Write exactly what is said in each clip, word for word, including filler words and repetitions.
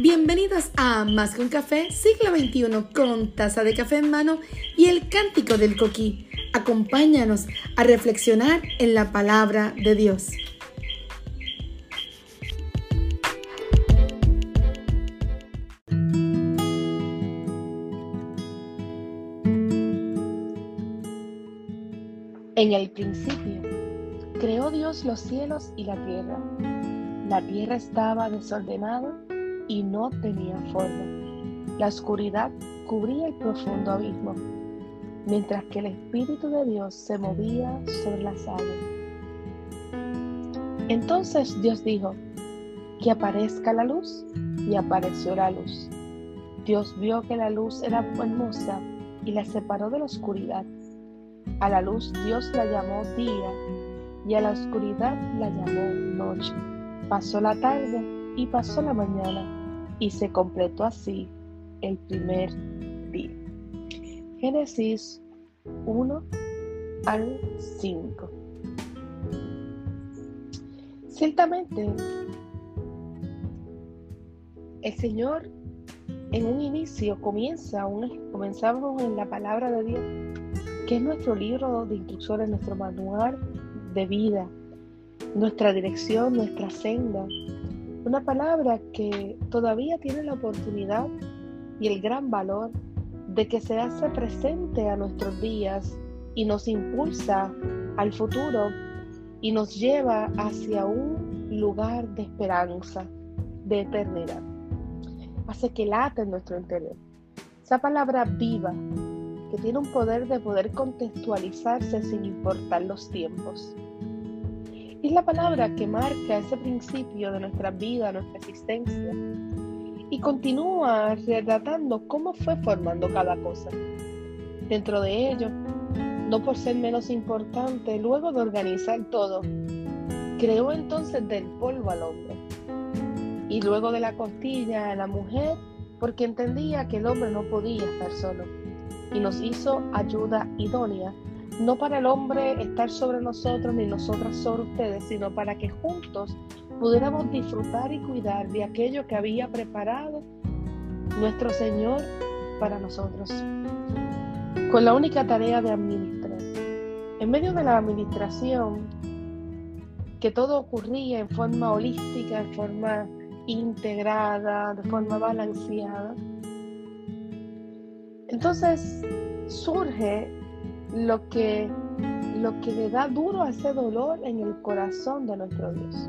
Bienvenidos a Más que un café, siglo veintiuno, con taza de café en mano y el cántico del coquí. Acompáñanos a reflexionar en la palabra de Dios. En el principio, creó Dios los cielos y la tierra. La tierra estaba desordenada y no tenía forma. La oscuridad cubría el profundo abismo, mientras que el Espíritu de Dios se movía sobre las aguas. Entonces Dios dijo: que aparezca la luz, y apareció la luz. Dios vio que la luz era hermosa y la separó de la oscuridad. A la luz Dios la llamó día, y a la oscuridad la llamó noche. Pasó la tarde y pasó la mañana, y se completó así el primer día. Génesis uno al cinco. Ciertamente, el Señor en un inicio comienza, un, comenzamos en la palabra de Dios, que es nuestro libro de instrucciones, nuestro manual de vida, nuestra dirección, nuestra senda. Una palabra que todavía tiene la oportunidad y el gran valor de que se hace presente a nuestros días y nos impulsa al futuro y nos lleva hacia un lugar de esperanza, de eternidad. Hace que late en nuestro interior. Esa palabra viva, que tiene un poder de poder contextualizarse sin importar los tiempos. Es la palabra que marca ese principio de nuestra vida, nuestra existencia, y continúa relatando cómo fue formando cada cosa. Dentro de ello, no por ser menos importante, luego de organizar todo, creó entonces del polvo al hombre, y luego de la costilla a la mujer, porque entendía que el hombre no podía estar solo, y nos hizo ayuda idónea, no para el hombre estar sobre nosotros ni nosotras sobre ustedes, sino para que juntos pudiéramos disfrutar y cuidar de aquello que había preparado nuestro Señor para nosotros, con la única tarea de administrar. En medio de la administración, que todo ocurría en forma holística, en forma integrada, de forma balanceada, entonces surge lo que, lo que le da duro a ese dolor en el corazón de nuestro Dios.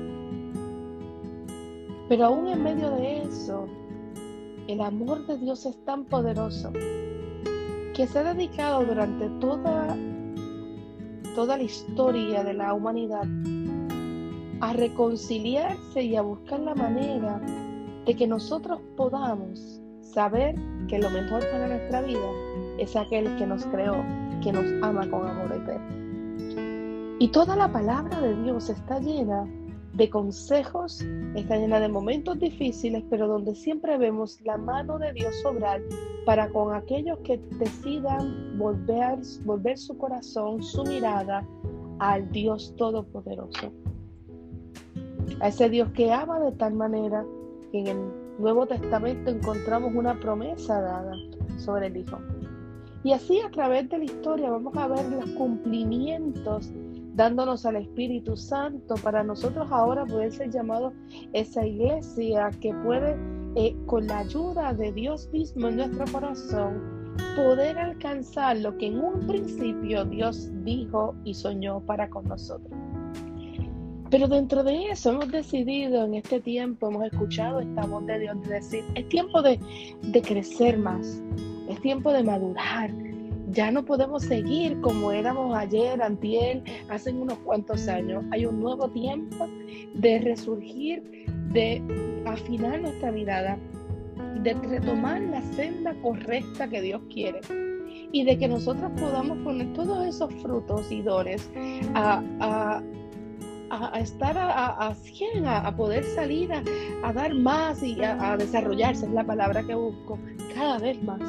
Pero aún en medio de eso, el amor de Dios es tan poderoso que se ha dedicado durante toda, toda la historia de la humanidad a reconciliarse y a buscar la manera de que nosotros podamos saber que lo mejor para nuestra vida es aquel que nos creó, que nos ama con amor eterno. Y toda la palabra de Dios está llena de consejos, está llena de momentos difíciles, pero donde siempre vemos la mano de Dios obrar para con aquellos que decidan volver, volver su corazón, su mirada al Dios Todopoderoso. A ese Dios que ama de tal manera que en el Nuevo Testamento encontramos una promesa dada sobre el Hijo. Y así a través de la historia vamos a ver los cumplimientos dándonos al Espíritu Santo para nosotros ahora poder ser llamados esa iglesia que puede, eh, con la ayuda de Dios mismo en nuestro corazón, poder alcanzar lo que en un principio Dios dijo y soñó para con nosotros. Pero dentro de eso hemos decidido en este tiempo, hemos escuchado esta voz de Dios de decir: es tiempo de, de crecer más, es tiempo de madurar. Ya no podemos seguir como éramos ayer, antier, hace unos cuantos años. Hay un nuevo tiempo de resurgir, de afinar nuestra mirada, de retomar la senda correcta que Dios quiere. Y de que nosotros podamos poner todos esos frutos y dones a... a A, a estar a, a cien, a, a poder salir a, a dar más y a, a desarrollarse, es la palabra que busco, cada vez más.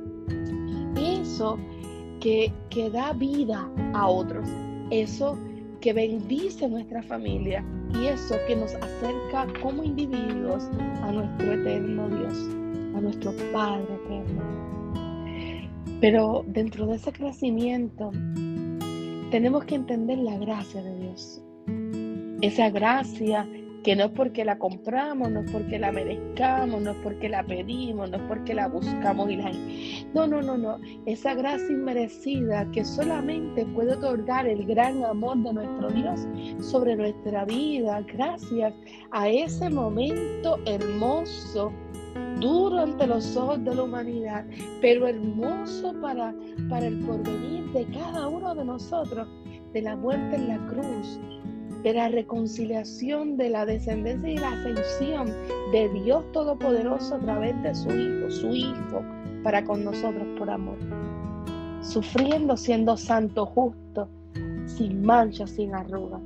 Eso que, que da vida a otros, eso que bendice nuestra familia y eso que nos acerca como individuos a nuestro eterno Dios, a nuestro Padre eterno. Pero dentro de ese crecimiento tenemos que entender la gracia de Dios. Esa gracia que no es porque la compramos, no es porque la merezcamos, no es porque la pedimos, no es porque la buscamos y la... No, no, no, no. Esa gracia inmerecida que solamente puede otorgar el gran amor de nuestro Dios sobre nuestra vida, gracias a ese momento hermoso, duro ante los ojos de la humanidad, pero hermoso para, para el porvenir de cada uno de nosotros, de la muerte en la cruz, de la reconciliación, de la descendencia y la ascensión de Dios Todopoderoso a través de su Hijo, su Hijo, para con nosotros por amor. Sufriendo, siendo santo, justo, sin mancha, sin arruga.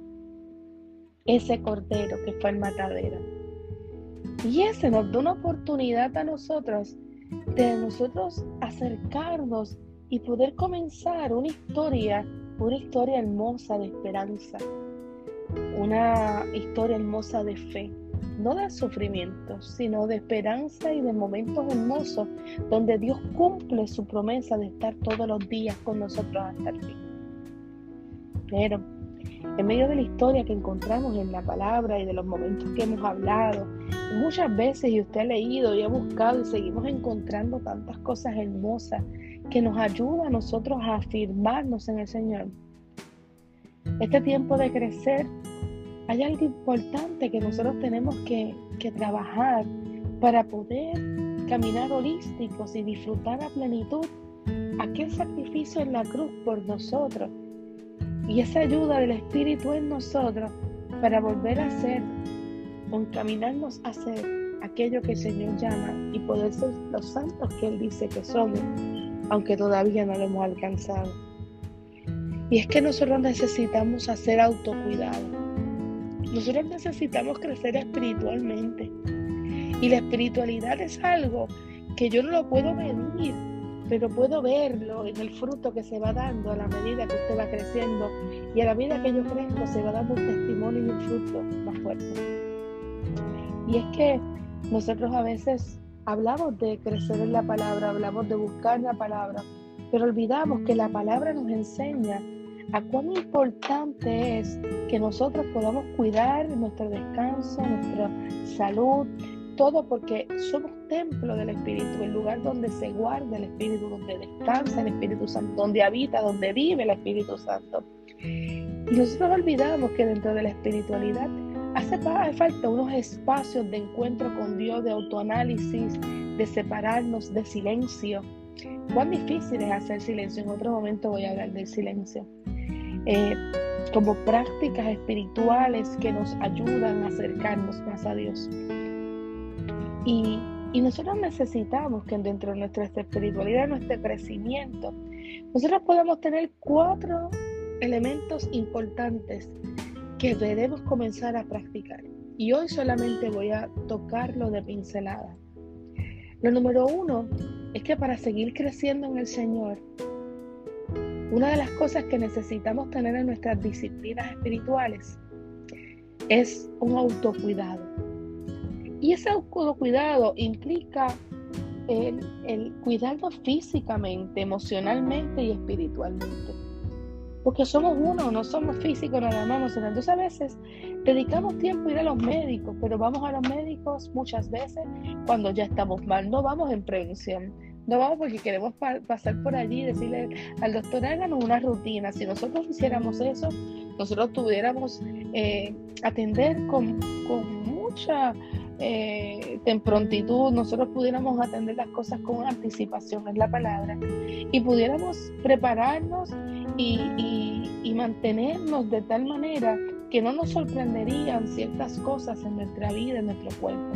Ese Cordero que fue el matadero. Y ese nos da una oportunidad a nosotros, de nosotros acercarnos y poder comenzar una historia, una historia hermosa de esperanza. Una historia hermosa de fe, no de sufrimiento, sino de esperanza y de momentos hermosos donde Dios cumple su promesa de estar todos los días con nosotros hasta el fin. Pero en medio de la historia que encontramos en la palabra y de los momentos que hemos hablado, muchas veces, y usted ha leído y ha buscado y seguimos encontrando tantas cosas hermosas que nos ayudan a nosotros a afirmarnos en el Señor. Este tiempo de crecer, hay algo importante que nosotros tenemos que, que trabajar para poder caminar holísticos y disfrutar a plenitud aquel sacrificio en la cruz por nosotros y esa ayuda del Espíritu en nosotros para volver a ser o encaminarnos a ser aquello que el Señor llama y poder ser los santos que Él dice que somos, aunque todavía no lo hemos alcanzado. Y es que nosotros necesitamos hacer autocuidado. Nosotros necesitamos crecer espiritualmente. Y la espiritualidad es algo que yo no lo puedo medir, pero puedo verlo en el fruto que se va dando a la medida que usted va creciendo. Y a la medida que yo crezco se va dando un testimonio y un fruto más fuerte. Y es que nosotros a veces hablamos de crecer en la palabra, hablamos de buscar la palabra, pero olvidamos que la palabra nos enseña a cuán importante es que nosotros podamos cuidar nuestro descanso, nuestra salud, todo porque somos templo del Espíritu, el lugar donde se guarda el Espíritu, donde descansa el Espíritu Santo, donde habita, donde vive el Espíritu Santo. Y nosotros olvidamos que dentro de la espiritualidad hace falta unos espacios de encuentro con Dios, de autoanálisis, de separarnos, de silencio. Cuán difícil es hacer silencio. En otro momento voy a hablar del silencio. Eh, como prácticas espirituales que nos ayudan a acercarnos más a Dios. Y, y nosotros necesitamos que dentro de nuestra espiritualidad, nuestro crecimiento, nosotros podamos tener cuatro elementos importantes que debemos comenzar a practicar. Y hoy solamente voy a tocarlo de pincelada. Lo número uno es que para seguir creciendo en el Señor, una de las cosas que necesitamos tener en nuestras disciplinas espirituales es un autocuidado. Y ese autocuidado implica el, el cuidarnos físicamente, emocionalmente y espiritualmente. Porque somos uno, no somos físicos nada más. Sino entonces a veces dedicamos tiempo a ir a los médicos, pero vamos a los médicos muchas veces cuando ya estamos mal. No vamos en prevención. No vamos porque queremos pa- pasar por allí y decirle al doctor, háganos una rutina. Si nosotros hiciéramos eso, nosotros pudiéramos eh, atender con, con mucha eh, prontitud, nosotros pudiéramos atender las cosas con anticipación, es la palabra, y pudiéramos prepararnos y, y, y mantenernos de tal manera que no nos sorprenderían ciertas cosas en nuestra vida, en nuestro cuerpo.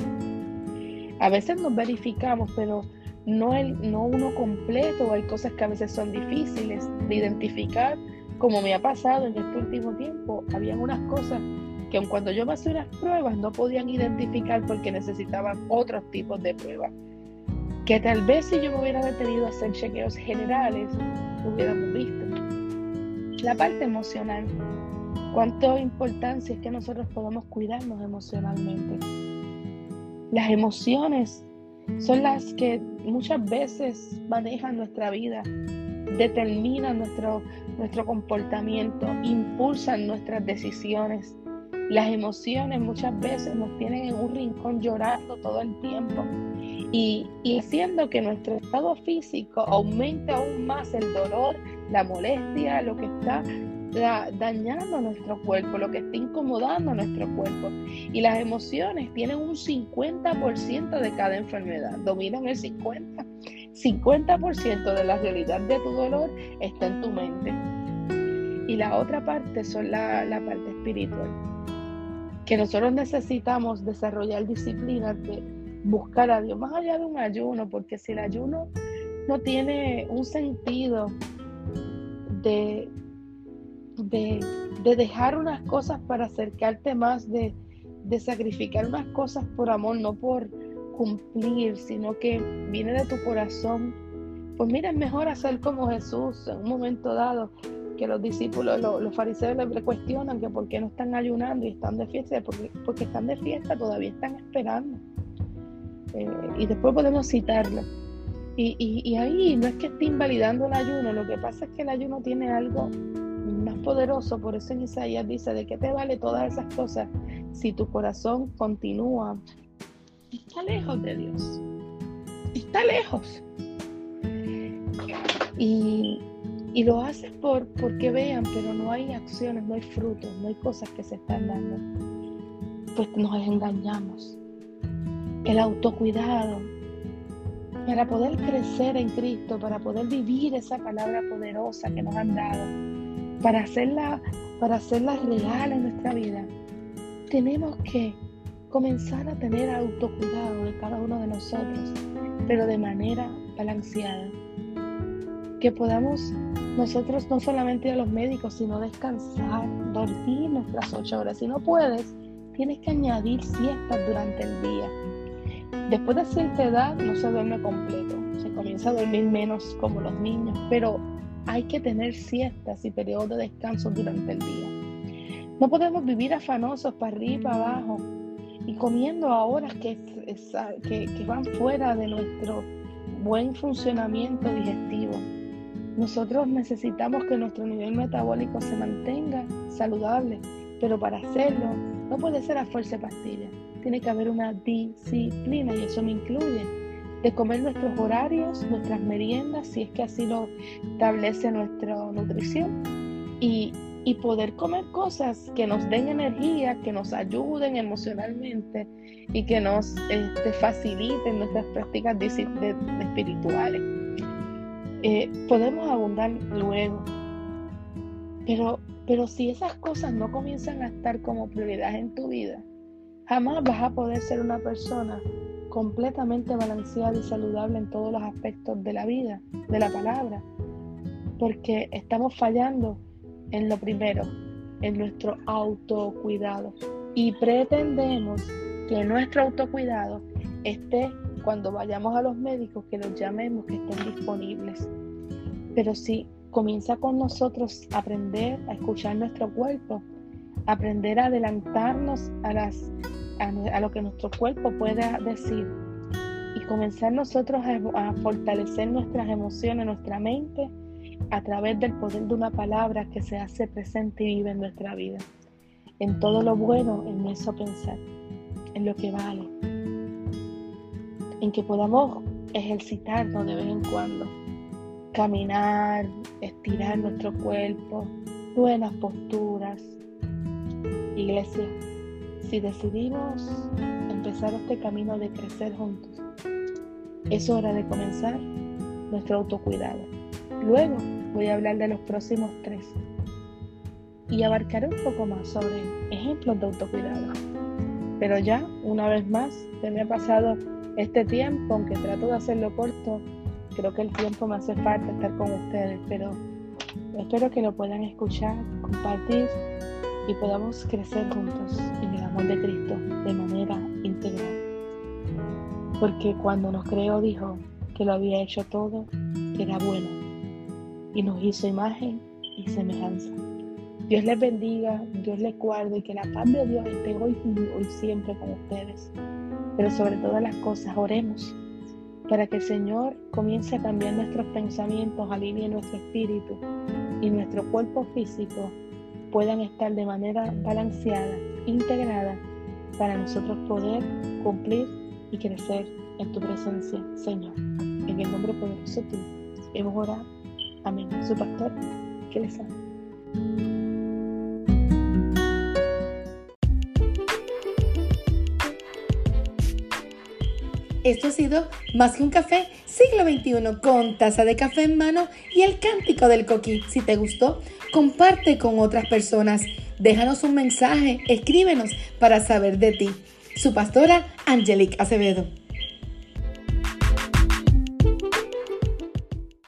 A veces nos verificamos, pero no, el, no uno completo. Hay cosas que a veces son difíciles de identificar, como me ha pasado en este último tiempo. Habían unas cosas que aun cuando yo me hacía unas pruebas no podían identificar porque necesitaban otros tipos de pruebas, que tal vez si yo me hubiera detenido a hacer chequeos generales lo hubiéramos visto. La parte emocional. cuánto importancia es que nosotros podamos cuidarnos emocionalmente. Las emociones son las que muchas veces manejan nuestra vida, determinan nuestro, nuestro comportamiento, impulsan nuestras decisiones. Las emociones muchas veces nos tienen en un rincón llorando todo el tiempo y, y haciendo que nuestro estado físico aumente aún más el dolor, la molestia, lo que está da, dañando nuestro cuerpo, lo que está incomodando nuestro cuerpo. Y las emociones tienen un cincuenta por ciento de cada enfermedad, dominan el cincuenta por ciento. cincuenta por ciento de la realidad de tu dolor está en tu mente. Y la otra parte son la, la parte espiritual. Que nosotros necesitamos desarrollar disciplina de buscar a Dios, más allá de un ayuno, porque si el ayuno no tiene un sentido de, de, de dejar unas cosas para acercarte más, de, de sacrificar unas cosas por amor, no por cumplir, sino que viene de tu corazón, pues mira, es mejor hacer como Jesús en un momento dado, que los discípulos, los, los fariseos le cuestionan que por qué no están ayunando y están de fiesta, porque, porque están de fiesta, todavía están esperando. Eh, y después podemos citarlo. Y, y, y ahí no es que esté invalidando el ayuno, lo que pasa es que el ayuno tiene algo más poderoso, por eso en Isaías dice, ¿de qué te vale todas esas cosas si tu corazón continúa? Está lejos de Dios, está lejos. Y Y lo haces por, porque vean, pero no hay acciones, no hay frutos, no hay cosas que se están dando. Pues nos engañamos. El autocuidado, para poder crecer en Cristo, para poder vivir esa palabra poderosa que nos han dado, para hacerla, para hacerla real en nuestra vida, tenemos que comenzar a tener autocuidado de cada uno de nosotros, pero de manera balanceada. Que podamos nosotros no solamente ir a los médicos, sino descansar, dormir nuestras ocho horas. Si no puedes, tienes que añadir siestas durante el día. Después de cierta edad no se duerme completo, se comienza a dormir menos como los niños, pero hay que tener siestas y periodos de descanso durante el día. No podemos vivir afanosos para arriba y para abajo y comiendo a horas que, que, que van fuera de nuestro buen funcionamiento digestivo. Nosotros necesitamos que nuestro nivel metabólico se mantenga saludable, pero para hacerlo no puede ser a fuerza de pastillas. Tiene que haber una disciplina y eso me incluye de comer nuestros horarios, nuestras meriendas, si es que así lo establece nuestra nutrición, y, y poder comer cosas que nos den energía, que nos ayuden emocionalmente y que nos este, faciliten nuestras prácticas de, de, de espirituales. Eh, podemos abundar luego, pero, pero si esas cosas no comienzan a estar como prioridad en tu vida, jamás vas a poder ser una persona completamente balanceada y saludable en todos los aspectos de la vida, de la palabra, porque estamos fallando en lo primero, en nuestro autocuidado, y pretendemos que nuestro autocuidado esté cuando vayamos a los médicos, que los llamemos, que estén disponibles. Pero si comienza con nosotros a aprender a escuchar nuestro cuerpo, aprender a adelantarnos a, las, a, a lo que nuestro cuerpo pueda decir, y comenzar nosotros a, a fortalecer nuestras emociones, nuestra mente, a través del poder de una palabra que se hace presente y vive en nuestra vida. En todo lo bueno, en eso pensar, en lo que vale, en que podamos ejercitarnos de vez en cuando, caminar, estirar nuestro cuerpo, buenas posturas. Iglesia, si decidimos empezar este camino de crecer juntos, es hora de comenzar nuestro autocuidado. Luego voy a hablar de los próximos tres y abarcaré un poco más sobre ejemplos de autocuidado. Pero ya, una vez más, se me ha pasado este tiempo, aunque trato de hacerlo corto. Creo que el tiempo me hace falta estar con ustedes, pero espero que lo puedan escuchar, compartir y podamos crecer juntos en el amor de Cristo de manera integral. Porque cuando nos creó dijo que lo había hecho todo, que era bueno, y nos hizo imagen y semejanza. Dios les bendiga, Dios les guarde y que la paz de Dios esté hoy y hoy siempre con ustedes. Pero sobre todas las cosas, oremos para que el Señor comience a cambiar nuestros pensamientos, alinee nuestro espíritu y nuestro cuerpo físico puedan estar de manera balanceada, integrada, para nosotros poder cumplir y crecer en tu presencia, Señor. En el nombre poderoso tuyo hemos orado. Amén. Su pastor, que les ama. Esto ha sido Más que un café, siglo veintiuno, con taza de café en mano y el cántico del coquí. Si te gustó, comparte con otras personas. Déjanos un mensaje, escríbenos para saber de ti. Su pastora, Angelique Acevedo.